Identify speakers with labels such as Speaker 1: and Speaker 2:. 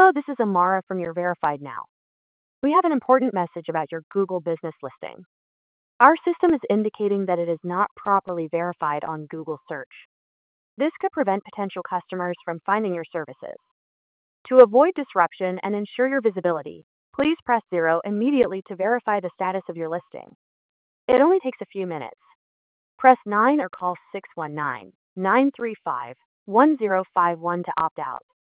Speaker 1: Hello, this is Amara from your Verified Now. We have an important message about your Google business listing. Our system is indicating that it is not properly verified on Google search. This could prevent potential customers from finding your services. To avoid disruption and ensure your visibility, please press 0 immediately to verify the status of your listing. It only takes a few minutes. Press 9 or call 619-935-1051 to opt out.